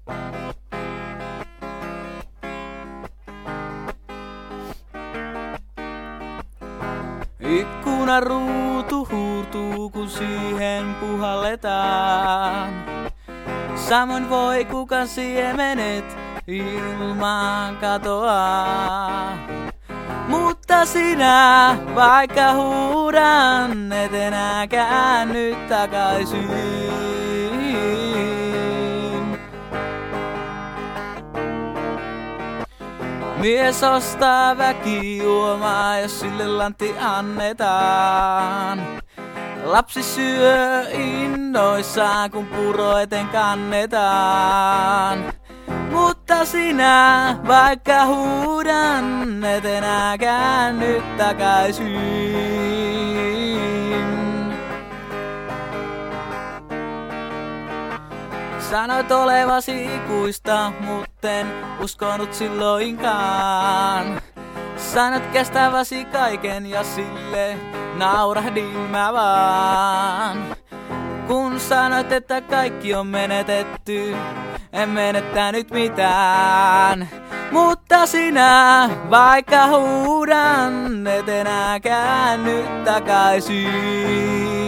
Ikkunan ruutu huurtuu, kun siihen puhalletaan. Samoin voi kuka siemenet ilmaan katoaa. Mutta sinä, vaikka huudan, et enää käänny takaisin. Mies ostaa väkijuomaa, jos sille lantti annetaan. Lapsi syö innoissaan, kun puro eteen kannetaan. Mutta sinä, vaikka huudan, et enää käänny takaisin. Sanoit olevasi ikuista, mutten uskonut silloinkaan. Sanoit kestäväsi kaiken ja sille naurahdin mä vaan. Kun sanoit, että kaikki on menetetty, en menettänyt mitään. Mutta sinä, vaikka huudan, et enää käänny takaisin.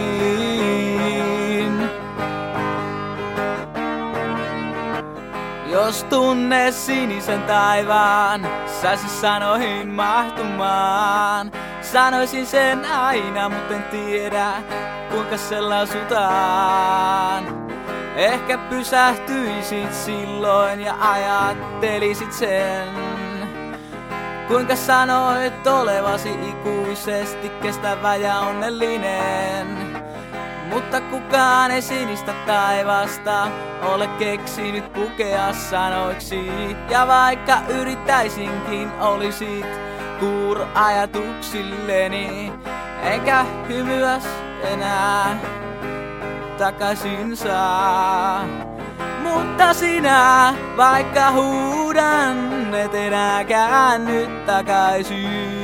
Jos tunne sinisen taivaan, saisi sanoihin mahtumaan. Sanoisin sen aina, mutta en tiedä, kuinka se lausutaan. Ehkä pysähtyisit silloin ja ajattelisit sen. Kuinka sanoit olevasi ikuisesti kestävä ja onnellinen. Mutta kukaan ei sinistä taivasta ole keksinyt pukea sanoiksi. Ja vaikka yrittäisinkin, olisit kuuro ajatuksilleni. Enkä hymyäs enää takaisin saa. Mutta sinä, vaikka huudan, et enää käänny takaisin.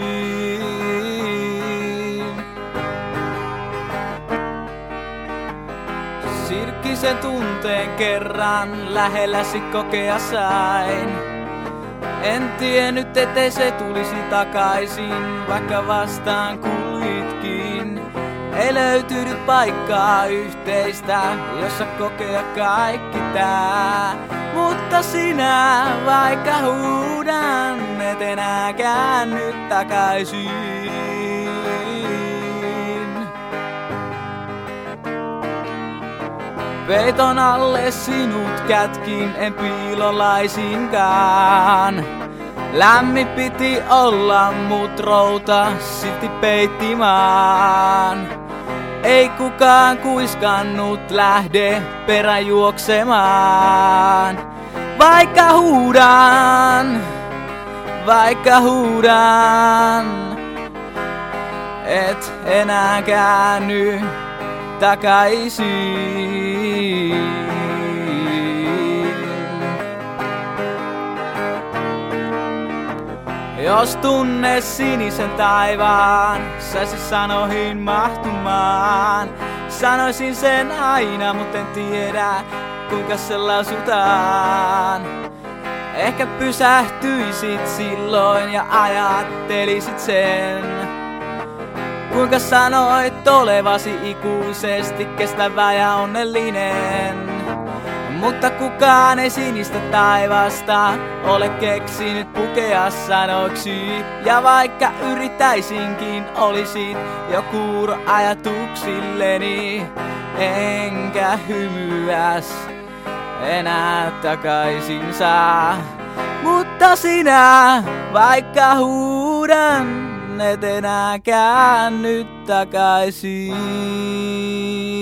Sirkkisen tunteen kerran lähelläsi kokea sain. En tiennyt, ettei se tulisi takaisin, vaikka vastaan kuljitkin. Ei löytynyt paikkaa yhteistä, jossa kokea kaikki tää. Mutta sinä, vaikka huudan, et enää käänny takaisin. Peiton alle sinut kätkin, en piilolaisinkaan. Lämmin piti olla, mut routa silti peitti maan. Ei kukaan kuiskannut lähde peräjuoksemaan. Vaikka huudan, et enää käänny takaisin. Jos tunne sinisen taivaan, saisi sanoihin mahtumaan. Sanoisin sen aina, mutta en tiedä, kuinka se lausutaan. Ehkä pysähtyisit silloin ja ajattelisit sen. Kuinka sanoit olevasi ikuisesti kestävä ja onnellinen. Mutta kukaan ei sinistä taivasta ole keksinyt pukea sanoiksi. Ja vaikka yrittäisinkin, olisit jo kuuro ajatuksilleni. Enkä hymyäs enää takaisin saa. Mutta sinä, vaikka huudan, et enää käänny takaisin.